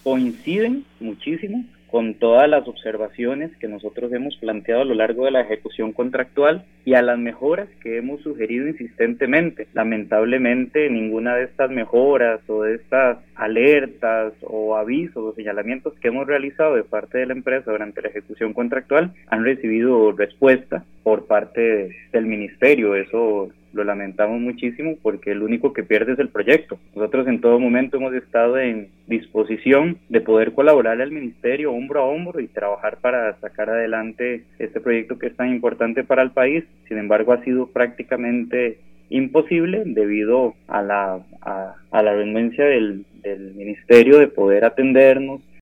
coinciden muchísimo con todas las observaciones que nosotros hemos planteado a lo largo de la ejecución contractual y a las mejoras que hemos sugerido insistentemente. Lamentablemente, ninguna de estas mejoras o de estas alertas o avisos o señalamientos que hemos realizado de parte de la empresa durante la ejecución contractual han recibido respuesta por parte del ministerio. Eso lo lamentamos muchísimo porque el único que pierde es el proyecto. Nosotros en todo momento hemos estado en disposición de poder colaborar al ministerio hombro a hombro y trabajar para sacar adelante este proyecto que es tan importante para el país. Sin embargo, ha sido prácticamente imposible debido a la renuencia del ministerio de poder atendernos,